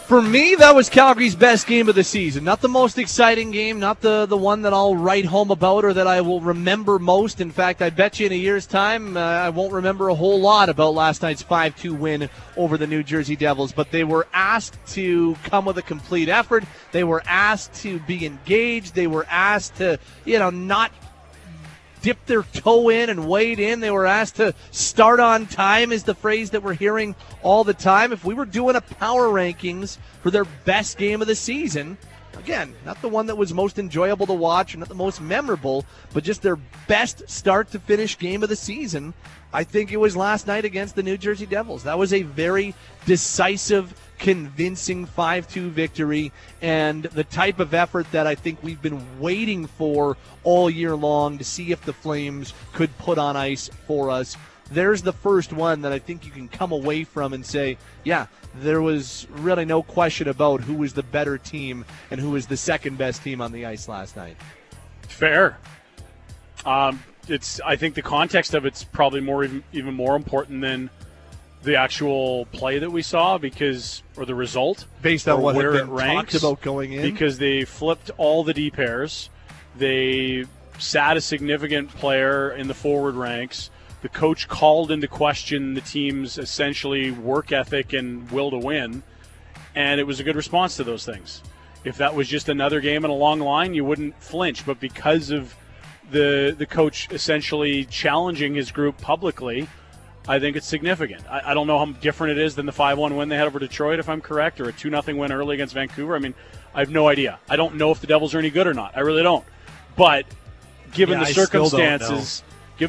For me, that was Calgary's best game of the season. Not the most exciting game, not the one that I'll write home about or that I will remember most. In fact, I bet you in a year's time I won't remember a whole lot about last night's 5-2 win over the New Jersey Devils. But they were asked to come with a complete effort. They were asked to be engaged. They were asked to, not dip their toe in and wade in. They were asked to start on time is the phrase that we're hearing all the time. If we were doing a power rankings for their best game of the season, again, not the one that was most enjoyable to watch or not the most memorable, but just their best start to finish game of the season, I think it was last night against the New Jersey Devils. That was a very decisive, convincing 5-2 victory and the type of effort that I think we've been waiting for all year long to see if the Flames could put on ice for us. There's the first one that I think you can come away from and say, yeah, there was really no question about who was the better team and who was the second best team on the ice last night. Fair. I think the context of it's probably even more important than the actual play that we saw or the result. Based on what had been talked about going in. Because they flipped all the D pairs. They sat a significant player in the forward ranks. The coach called into question the team's essentially work ethic and will to win. And it was a good response to those things. If that was just another game in a long line, you wouldn't flinch. But because of the coach essentially challenging his group publicly, I think it's significant. I don't know how different it is than the 5-1 win they had over Detroit, if I'm correct, or a 2-0 win early against Vancouver. I mean, I have no idea. I don't know if the Devils are any good or not. I really don't. But given the circumstances,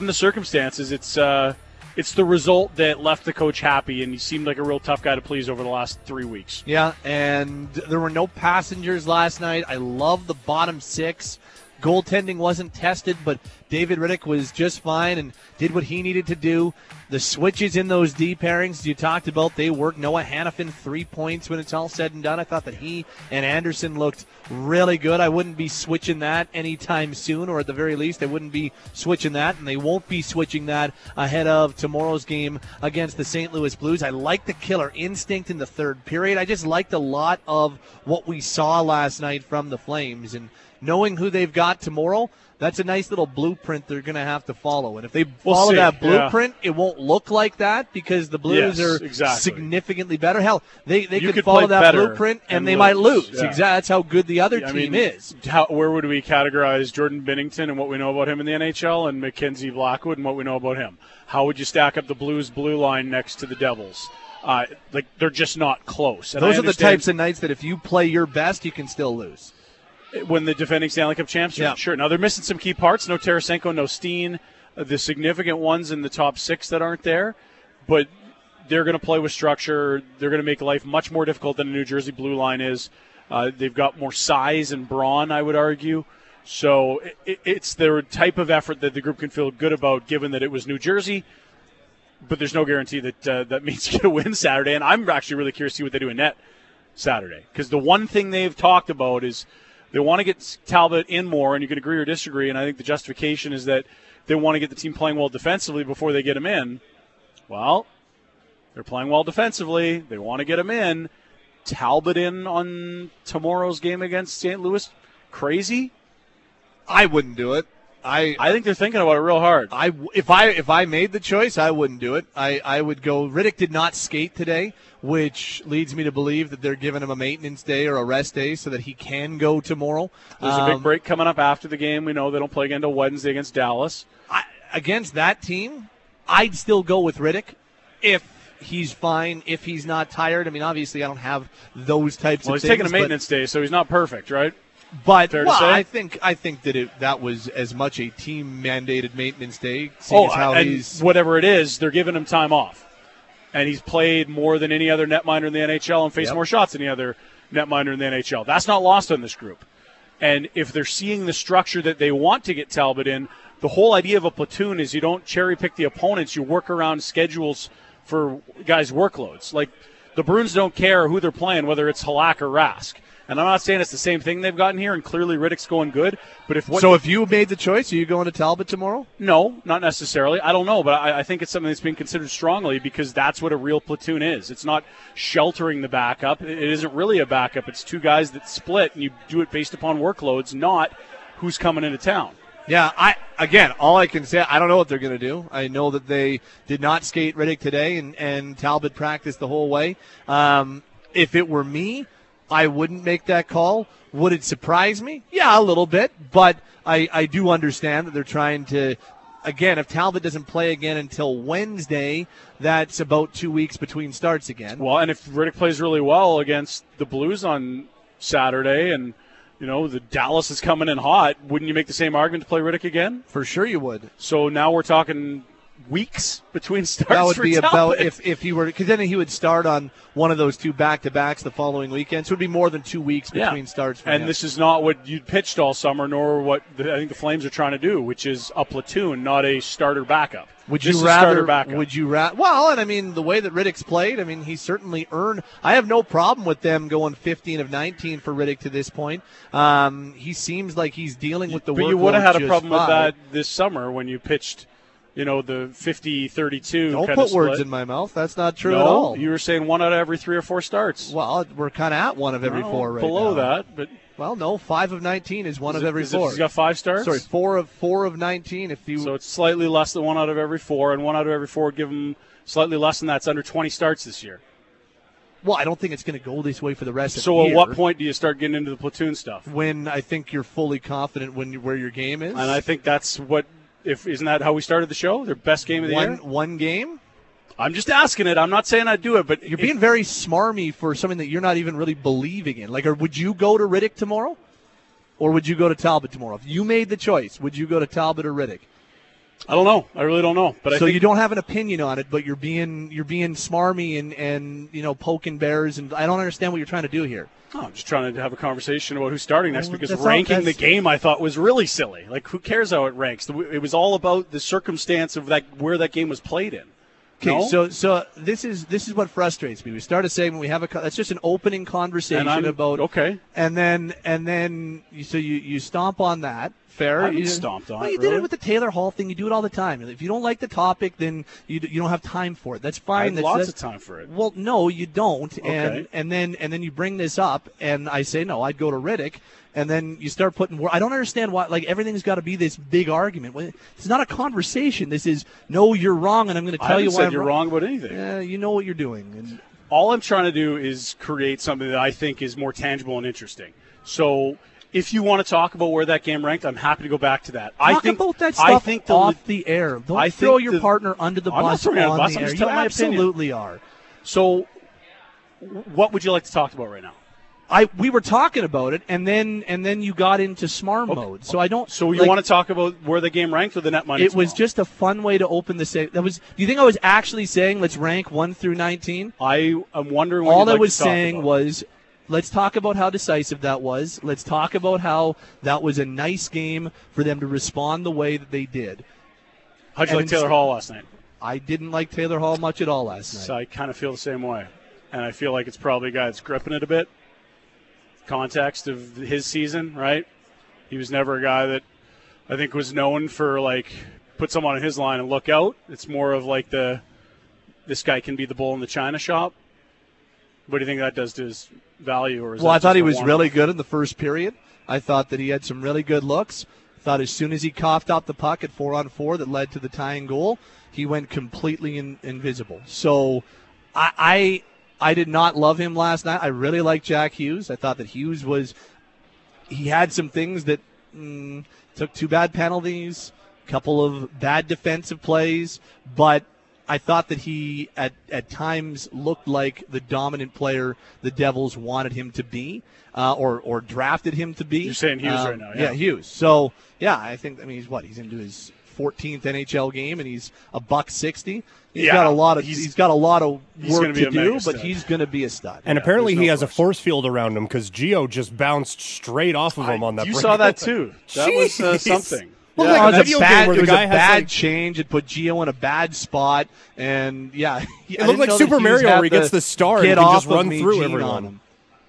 it's the result that left the coach happy, and he seemed like a real tough guy to please over the last 3 weeks. Yeah, and there were no passengers last night. I love the bottom six. Goaltending wasn't tested, but David Rittich was just fine and did what he needed to do. The switches in those D pairings you talked about, they worked. Noah Hanifin, 3 points when it's all said and done. I thought that he and Anderson looked really good. I wouldn't be switching that anytime soon, or at the very least, I wouldn't be switching that, and they won't be switching that ahead of tomorrow's game against the St. Louis Blues. I like the killer instinct in the third period. I just liked a lot of what we saw last night from the Flames, and knowing who they've got tomorrow, that's a nice little blueprint they're going to have to follow. And if they follow that blueprint, it won't look like that because the Blues are significantly better. Hell, they could follow that blueprint and they might lose. Yeah. Exactly. That's how good the other team is. Where would we categorize Jordan Binnington and what we know about him in the NHL and Mackenzie Blackwood and what we know about him? How would you stack up the Blues blue line next to the Devils? They're just not close. And those are the types of nights that if you play your best, you can still lose. When the defending Stanley Cup champs, sure. Now, they're missing some key parts. No Tarasenko, no Steen, the significant ones in the top six that aren't there. But they're going to play with structure. They're going to make life much more difficult than the New Jersey blue line is. They've got more size and brawn, I would argue. So it's their type of effort that the group can feel good about, given that it was New Jersey. But there's no guarantee that that means you're going to win Saturday. And I'm actually really curious to see what they do in net Saturday. Because the one thing they've talked about is they want to get Talbot in more, and you can agree or disagree, and I think the justification is that they want to get the team playing well defensively before they get him in. Well, they're playing well defensively. They want to get him in. Talbot in on tomorrow's game against St. Louis? Crazy? I wouldn't do it. I think they're thinking about it real hard. If I made the choice, I wouldn't do it. I would go. Rittich did not skate today, which leads me to believe that they're giving him a maintenance day or a rest day so that he can go tomorrow. There's a big break coming up after the game. We know they don't play again until Wednesday against Dallas. Against that team, I'd still go with Rittich if he's fine, if he's not tired. I mean, obviously, I don't have those types of things. Well, he's taking a maintenance day, so he's not perfect, right? But I think that that was as much a team-mandated maintenance day. Whatever it is, they're giving him time off. And he's played more than any other netminder in the NHL and faced more shots than any other netminder in the NHL. That's not lost on this group. And if they're seeing the structure that they want to get Talbot in, the whole idea of a platoon is you don't cherry-pick the opponents. You work around schedules for guys' workloads. Like, the Bruins don't care who they're playing, whether it's Halak or Rask. And I'm not saying it's the same thing they've gotten here, and clearly Riddick's going good. But if you made the choice, are you going to Talbot tomorrow? No, not necessarily. I don't know, but I think it's something that's being considered strongly because that's what a real platoon is. It's not sheltering the backup. It isn't really a backup. It's two guys that split, and you do it based upon workloads, not who's coming into town. Yeah, all I can say, I don't know what they're going to do. I know that they did not skate Riddick today, and Talbot practiced the whole way. If it were me, I wouldn't make that call. Would it surprise me? Yeah, a little bit, but I do understand that they're trying to, again, if Talbot doesn't play again until Wednesday, that's about 2 weeks between starts again. Well, and if Riddick plays really well against the Blues on Saturday and, the Dallas is coming in hot, wouldn't you make the same argument to play Riddick again? For sure you would. So now we're talking weeks between starts. That would for be Talbot. about if he were, because then he would start on one of those two back-to-backs the following weekend. So it would be more than 2 weeks between starts for him. And this is not what you pitched all summer, nor what I think the Flames are trying to do, which is a platoon, not a starter backup. Would you rather? Well, and I mean the way that Riddick's played, I mean he certainly earned. I have no problem with them going 15 of 19 for Riddick to this point. He seems like he's dealing with the workload. But you would have had a problem with that this summer when you pitched. The 50-32. Don't put words in my mouth. That's not true at all. You were saying 1 out of every 3 or 4 starts. Well, we're kind of at 1 of every 4 right below now. that, but 5 of 19 is 1 of every 4. He's got 5 starts. Sorry, 4 of 19. So it's slightly less than 1 out of every 4, and 1 out of every 4 would give him slightly less than that. It's under 20 starts this year. Well, I don't think it's going to go this way for the rest of the year. So at what point do you start getting into the platoon stuff? When I think you're fully confident where your game is. And I think that's what. Isn't that how we started the show? Their best game of the year? One game? I'm just asking it. I'm not saying I'd do it, but you're being very smarmy for something that you're not even really believing in. Like, would you go to Riddick tomorrow? Or would you go to Talbot tomorrow? If you made the choice, would you go to Talbot or Riddick? I don't know. I really don't know. But so you don't have an opinion on it, but you're being smarmy and poking bears, and I don't understand what you're trying to do here. Oh, I'm just trying to have a conversation about who's starting next because ranking the game I thought was really silly. Like, who cares how it ranks? It was all about the circumstance of where that game was played in. Okay, so this is what frustrates me. We start a segment, we have that's just an opening conversation about and then you stomp on that. Fair. I haven't stomped on it. You did it with the Taylor Hall thing. You do it all the time. If you don't like the topic, then you don't have time for it. That's fine. I have lots of time for it. Well, no, you don't. Okay. And then you bring this up, and I say no, I'd go to Riddick. And then you start putting I don't understand why, everything's got to be this big argument. It's not a conversation. This is, no, you're wrong, and I'm going to tell you why you're wrong about anything. You know what you're doing. And all I'm trying to do is create something that I think is more tangible and interesting. So if you want to talk about where that game ranked, I'm happy to go back to that. Talk about that stuff off the air. Don't throw your partner under the bus on the air. I'm just telling my opinion. You absolutely are. So what would you like to talk about right now? We were talking about it, and then you got into smart mode. So I don't. So you want to talk about where the game ranked or the net money? It was just a fun way to open the segment. Do you think I was actually saying let's rank 1 through 19? I am wondering. What all I was saying was let's talk about how decisive that was. Let's talk about how that was a nice game for them to respond the way that they did. How'd you like Taylor Hall last night? I didn't like Taylor Hall much at all last night. So I kind of feel the same way, and I feel like it's probably a guy that's gripping it a bit. Context of his season, right? He was never a guy that I think was known for put someone in his line and look out. It's more of this guy can be the bull in the china shop. What do you think that does to his value? Or I thought he was really good in the first period. I thought that he had some really good looks. I thought as soon as he coughed out the puck at 4-on-4 that led to the tying goal, he went completely invisible. So I did not love him last night. I really liked Jack Hughes. I thought that Hughes he had some things that took 2 bad penalties, a couple of bad defensive plays, but I thought that he at times looked like the dominant player the Devils wanted him to be or drafted him to be. You're saying Hughes right now, yeah. Hughes. So, I think, he's into his 14th NHL game, and he's $160. He's got a lot of work to do, but he's going to be a stud. And apparently he has a force field around him because Gio just bounced straight off of him on that. You saw that too. That was something. Looked like a it was video a bad, game where it the was guy a has bad like, change. It put Gio in a bad spot, and yeah, it looked like Super Mario where he gets the star and he can just run through everyone.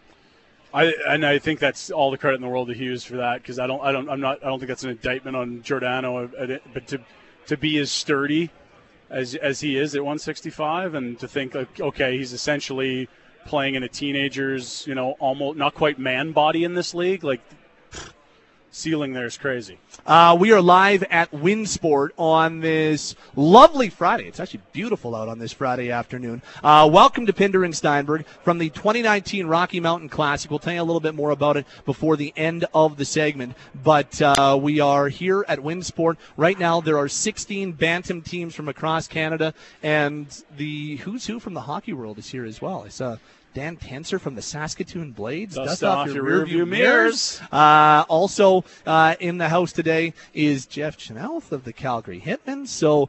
I think that's all the credit in the world to Hughes for that, because I don't think that's an indictment on Giordano, but to be as sturdy as he is at 165, and to think, okay, he's essentially playing in a teenager's, almost not quite man body in this league, like. Ceiling there is crazy. We are live at Winsport on this lovely Friday. It's actually beautiful out on this Friday afternoon. Welcome to Pinder and Steinberg from the 2019 Rocky Mountain Classic. We'll tell you a little bit more about it before the end of the segment. But we are here at Winsport. Right now there are 16 Bantam teams from across Canada, and the who's who from the hockey world is here as well. I saw Dan Tenser from the Saskatoon Blades. Dust off your rearview mirrors. Also in the house today is Jeff Chenoweth of the Calgary Hitmen. So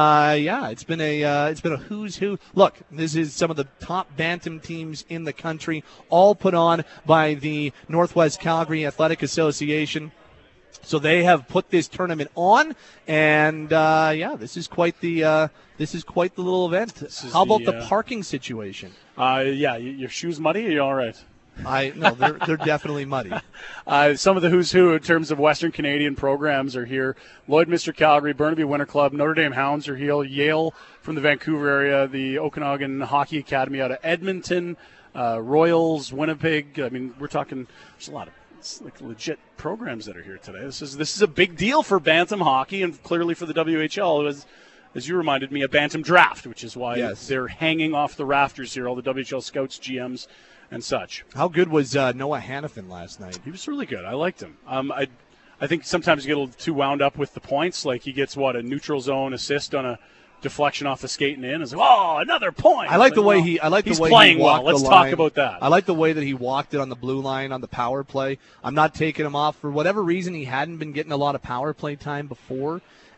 it's been a who's who. Look, this is some of the top Bantam teams in the country, all put on by the Northwest Calgary Athletic Association. So they have put this tournament on, and this is quite the little event. How about the parking situation? Your shoes muddy? Are you all right? No, they're definitely muddy. Some of the who's who in terms of Western Canadian programs are here. Lloydminster Calgary, Burnaby Winter Club, Notre Dame Hounds are here. Yale from the Vancouver area, the Okanagan Hockey Academy out of Edmonton, Royals, Winnipeg. I mean, we're talking. There's a lot of. It's like legit programs that are here today. This is a big deal for Bantam hockey, and clearly for the WHL. As you reminded me, a Bantam draft, which is why they're hanging off the rafters here, all the WHL scouts, GMs, and such. How good was Noah Hannafin last night? He was really good. I liked him. I think sometimes you get a little too wound up with the points. Like he gets, a neutral zone assist on a deflection off the skate and in. It's like, another point. I like the way he walked Let's talk about that. I like the way that he walked it on the blue line on the power play. I'm not taking him off for whatever reason. He hadn't been getting a lot of power play time before.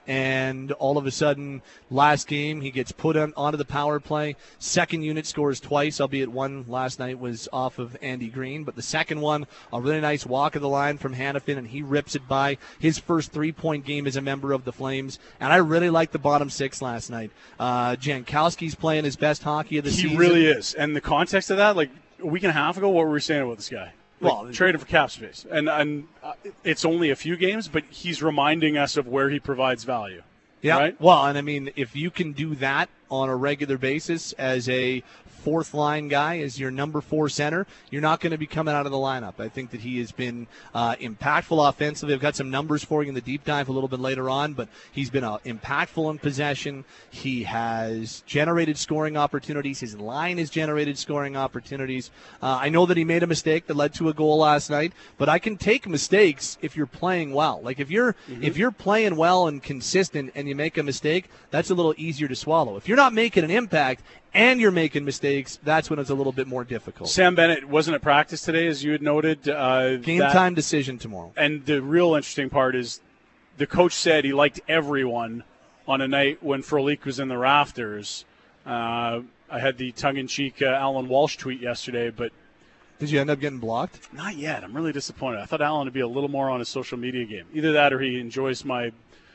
And all of a sudden, last game, he gets put onto the power play. Second unit scores twice, albeit one last night was off of Andy Green. But the second one, a really nice walk of the line from Hannafin, and he rips it by. His first three-point game as a member of the Flames. And I really liked the bottom six last night. Jankowski's playing his best hockey of the season. He really is. And the context of that, like a week and a half ago, what were we saying about this guy? Traded for cap space. And it's only a few games, but he's reminding us of where he provides value. Yeah. Right? Well, and I mean, if you can do that on a regular basis as a fourth-line guy, as your number 4 center, you're not going to be coming out of the lineup. I think that he has been impactful offensively. I've got some numbers for you in the deep dive a little bit later on, but he's been impactful in possession. He has generated scoring opportunities. His line has generated scoring opportunities. I know that he made a mistake that led to a goal last night, but I can take mistakes if you're playing well. Like if you're playing well and consistent and you make a mistake, that's a little easier to swallow. If you're not making an impact and you're making mistakes, that's when it's a little bit more difficult. Sam Bennett wasn't at practice today, as you had noted. Game time decision tomorrow. And the real interesting part is the coach said he liked everyone on a night when Frolik was in the rafters. I had the tongue-in-cheek Alan Walsh tweet yesterday, but did you end up getting blocked? Not yet. I'm really disappointed. I thought Alan would be a little more on his social media game. Either that or he enjoys my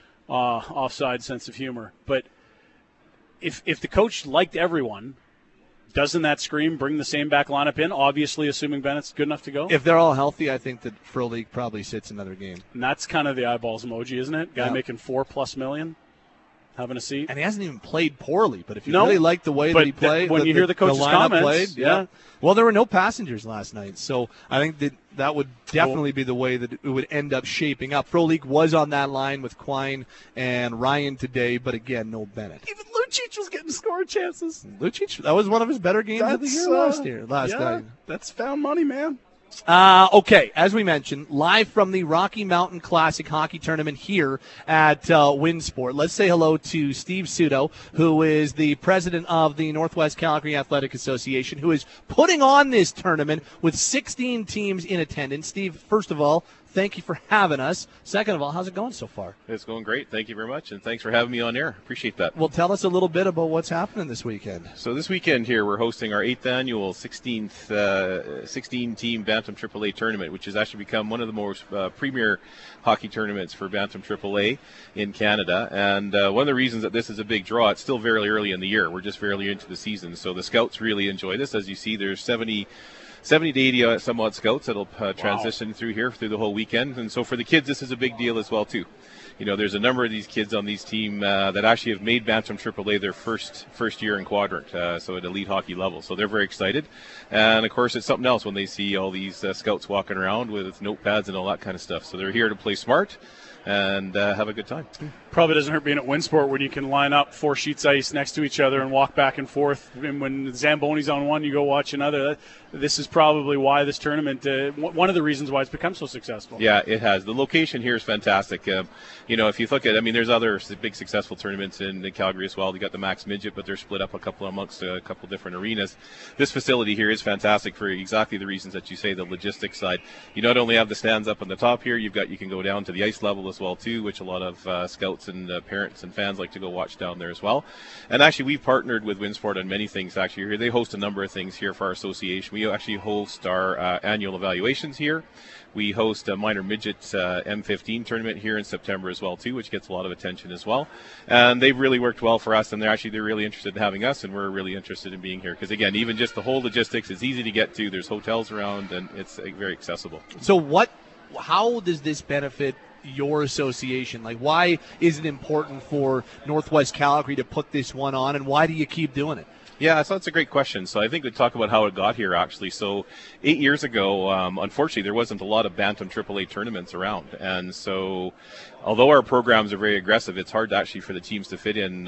offside sense of humor. But if the coach liked everyone, doesn't that scream bring the same back lineup in, obviously assuming Bennett's good enough to go? If they're all healthy, I think that Frolik probably sits another game. And that's kind of the eyeballs emoji, isn't it? Guy making $4+ million, having a seat. And he hasn't even played poorly, but if you really like the way that he played, when you hear the coach's comments, played, yeah. Well, there were no passengers last night, so I think that would definitely be the way that it would end up shaping up. Frolik was on that line with Quine and Ryan today, but again, no Bennett. Even Lucic was getting score chances. Lucic, that was one of his better games of the year last night. That's found money, man. Okay, as we mentioned, live from the Rocky Mountain Classic Hockey Tournament here at Winsport. Let's say hello to Steve Sudo, who is the president of the Northwest Calgary Athletic Association, who is putting on this tournament with 16 teams in attendance. Steve, first of all, thank you for having us. Second of all, how's it going so far? It's going great. Thank you very much, and thanks for having me on air. Appreciate that. Well, tell us a little bit about what's happening this weekend. So this weekend here, we're hosting our 8th annual 16-team Bantam AAA tournament, which has actually become one of the most premier hockey tournaments for Bantam AAA in Canada. And one of the reasons that this is a big draw, it's still very early in the year. We're just fairly into the season, so the scouts really enjoy this. As you see, there's 70 to 80 some odd scouts that'll transition through here through the whole weekend. And so for the kids, this is a big deal as well, too. You know, there's a number of these kids on these team that actually have made Bantam AAA their first year in quadrant, so at elite hockey level. So they're very excited. And, of course, it's something else when they see all these scouts walking around with notepads and all that kind of stuff. So they're here to play smart and have a good time. Probably doesn't hurt being at Winsport when you can line up 4 sheets of ice next to each other and walk back and forth. And when the Zamboni's on one, you go watch another. This is probably why this tournament, one of the reasons why it's become so successful. Yeah, it has. The location here is fantastic. You know, if you look at, I mean, there's other big successful tournaments in Calgary as well. You got the Max Midget, but they're split up amongst a couple different arenas. This facility here is fantastic for exactly the reasons that you say, the logistics side. You not only have the stands up on the top here, you can go down to the ice level as well too, which a lot of scouts and parents and fans like to go watch down there as well. And actually, we've partnered with Winsport on many things. Actually, here they host a number of things here for our association. We actually host our annual evaluations here. We host a minor midget M15 tournament here in September as well too, which gets a lot of attention as well. And they've really worked well for us, and they're really interested in having us, and we're really interested in being here because, again, even just the whole logistics is easy to get to. There's hotels around, and it's very accessible. So how does this benefit your association? Like, why is it important for Northwest Calgary to put this one on, and why do you keep doing it? Yeah, so that's a great question. So I think we talk about how it got here, actually. So 8 years ago, unfortunately, there wasn't a lot of Bantam AAA tournaments around. And so although our programs are very aggressive, it's hard actually for the teams to fit in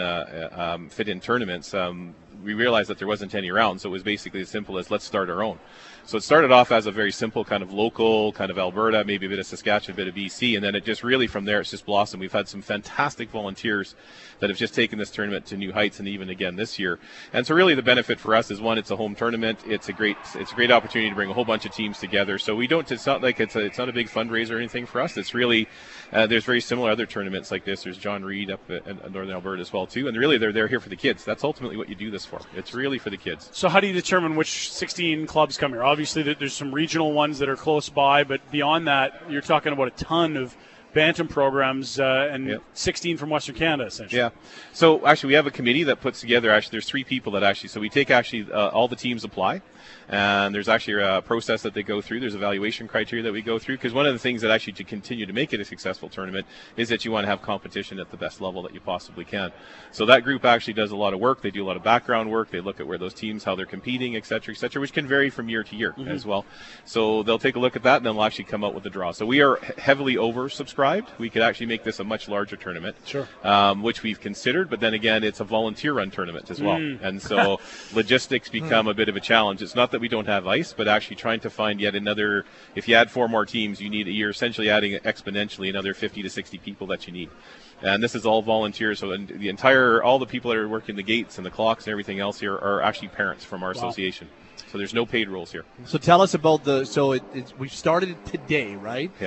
tournaments. We realized that there wasn't any around, so it was basically as simple as let's start our own. So it started off as a very simple kind of local, kind of Alberta, maybe a bit of Saskatchewan, a bit of BC, and then it just really from there it's just blossomed. We've had some fantastic volunteers that have just taken this tournament to new heights, and even again this year. And so really the benefit for us is, one, it's a home tournament. It's a great opportunity to bring a whole bunch of teams together. So we don't. It's not like it's not a big fundraiser or anything for us. It's really there's very similar other tournaments like this. There's John Reed up in Northern Alberta as well too, and really they're here for the kids. That's ultimately what you do this for. It's really for the kids. So how do you determine which 16 clubs come here? Obviously, there's some regional ones that are close by, but beyond that, you're talking about a ton of Bantam programs and 16 from Western Canada, essentially. Yeah. So actually, we have a committee that puts together. Actually, there's 3 people that actually. So we take all the teams apply. And there's actually a process that they go through. There's evaluation criteria that we go through, because one of the things that actually to continue to make it a successful tournament is that you want to have competition at the best level that you possibly can. So that group actually does a lot of work. They do a lot of background work. They look at where those teams, how they're competing, et cetera, which can vary from year to year as well. So they'll take a look at that, and then they'll actually come out with a draw. So we are heavily oversubscribed. We could actually make this a much larger tournament, which we've considered. But then again, it's a volunteer-run tournament as well. And so logistics become a bit of a challenge. It's not that we don't have ice, but actually trying to find yet another. If you add 4 more teams, you're essentially adding exponentially another 50 to 60 people that you need. And this is all volunteers. So all the people that are working the gates and the clocks and everything else here are actually parents from our association. So there's no paid roles here. So tell us about we've started today, right? Yeah.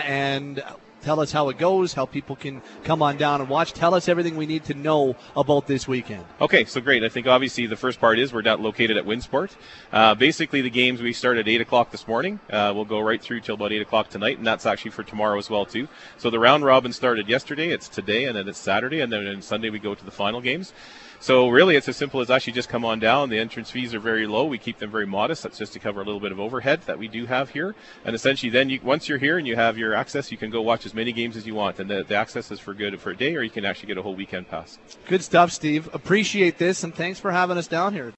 And tell us how it goes, how people can come on down and watch. Tell us everything we need to know about this weekend. Okay, so great. I think obviously the first part is we're located at Winsport. Basically, the games we start at 8 o'clock this morning. We'll go right through till about 8 o'clock tonight, and that's actually for tomorrow as well, too. So the round robin started yesterday. It's today, and then it's Saturday, and then on Sunday we go to the final games. So really, it's as simple as actually just come on down. The entrance fees are very low. We keep them very modest. That's just to cover a little bit of overhead that we do have here. And essentially, then once you're here and you have your access, you can go watch as many games as you want. And the access is for a day, or you can actually get a whole weekend pass. Good stuff, Steve. Appreciate this, and thanks for having us down here.